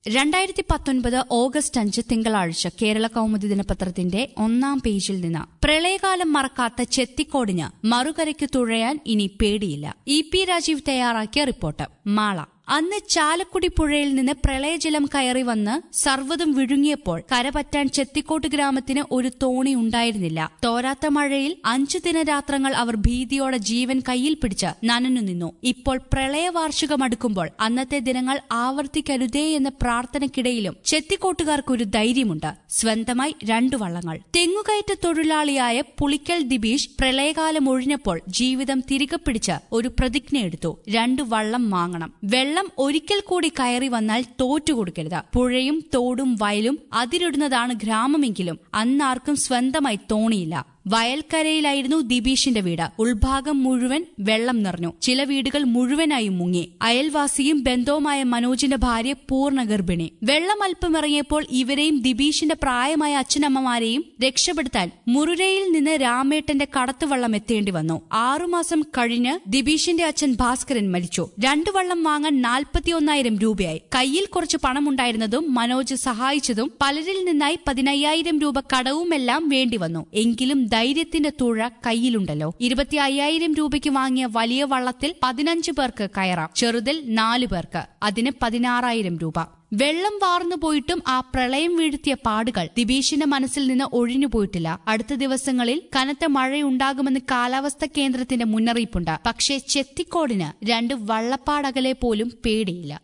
2019 August 5 തിങ്കളാഴ്ച കേരള കൗമുദി ദിനപത്രത്തിന്റെ 1-ാം പേജിൽ നിന്ന് പ്രളയകാലം മറക്കാത്ത ചെത്തിക്കോടിന് മറുകരയ്ക്ക് തുഴയാൻ ഇനി പേടിയില്ല. ഇ.പി. രാജീവ് തയ്യാറാക്കിയ റിപ്പോർട്ട്. മാള. അന്ന് ചാലക്കുടി പുഴയിൽ നിന്ന് പ്രളയജലം കയറി വന്ന് സർവ്വതും വിഴുങ്ങിയപ്പോൾ കരപറ്റാൻ ചെത്തിക്കോട്ട് ഗ്രാമത്തിന് ഒരു തോണി ഉണ്ടായിരുന്നില്ല. തോരാത്ത മഴയിൽ 5 ദിനരാത്രങ്ങൾ അവർ ഭീതിയോടെ ജീവൻ കയ്യിൽ പിടിച്ച് നനഞ്ഞു നിന്നു. ഇപ്പോൾ പ്രളയവാർഷികമടുക്കുമ്പോൾ അന്നത്തെ ദിനങ്ങൾ ആവർത്തിക്കരുതേ എന്ന പ്രാർത്ഥനയ്ക്കിടയിലും ചെത്തിക്കോട്ടുകാർക്കൊരു ധൈര്യമുണ്ട്. സ്വന്തമായി 2 വള്ളങ്ങൾ. തെങ്ങുകയറ്റ തൊഴിലാളിയായ പുളിക്കൽ ദിബീഷ് പ്രളയകാലം ഒഴിഞ്ഞപ്പോൾ ജീവിതം തിരികെ പിടിച്ച് ഒരു പ്രതിജ്ഞയെടുത്തു. 2 വള്ളം വാങ്ങണം. വെള്ളം ഒരിക്കൽ കൂടി കയറി വന്നാൽ തോറ്റുകൊടുക്കരുത്. പുഴയും തോടും വയലും അതിരിടുന്നതാണ് ഗ്രാമമെങ്കിലും അന്നാർക്കും സ്വന്തമായി തോണിയില്ല. വയൽക്കരയിലായിരുന്നു ദിബീഷിന്റെ വീട്. ഉൾഭാഗം മുഴുവൻ വെള്ളം നിറഞ്ഞു. ചില വീടുകൾ മുഴുവനായും മുങ്ങി. അയൽവാസിയും ബന്ധവുമായ മനോജിന്റെ ഭാര്യ പൂർണ്ണ ഗർഭിണി. വെള്ളം അല്പമിറങ്ങിയപ്പോൾ ഇവരെയും ദിബീഷിന്റെ പ്രായമായ അച്ഛനമ്മമാരെയും രക്ഷപ്പെടുത്താൻ മുറുരയിൽ നിന്ന് രാമേട്ടന്റെ കടത്തുവള്ളം എത്തേണ്ടി വന്നു. 6 മാസം കഴിഞ്ഞ് ദിബീഷിന്റെ അച്ഛൻ ഭാസ്കരൻ മരിച്ചു. 2 വള്ളം വാങ്ങാൻ 41,000 രൂപയായി. കയ്യിൽ കുറച്ച് പണമുണ്ടായിരുന്നതും മനോജ് സഹായിച്ചതും പലരിൽ നിന്നായി 15,000 രൂപ കടവുമെല്ലാം വേണ്ടിവന്നു. എങ്കിലും ധൈര്യത്തിന്റെ തുഴ കയ്യിലുണ്ടല്ലോ. 25,000 രൂപയ്ക്ക് വാങ്ങിയ വലിയ വള്ളത്തിൽ 15 പേർക്ക് കയറാം. ചെറുതിൽ 4 പേർക്ക്. അതിന് 16,000 രൂപ. വെള്ളം വാർന്നു പോയിട്ടും ആ പ്രളയം വീഴ്ത്തിയ പാടുകൾ ദിബീഷിന്റെ മനസ്സിൽ നിന്ന് ഒഴിഞ്ഞുപോയിട്ടില്ല. അടുത്ത ദിവസങ്ങളിൽ കനത്ത മഴയുണ്ടാകുമെന്ന് കാലാവസ്ഥാ കേന്ദ്രത്തിന്റെ മുന്നറിയിപ്പുണ്ട്. പക്ഷേ ചെത്തിക്കോടിന് 2 വള്ളപ്പാടകലെ പോലും പേടിയില്ല.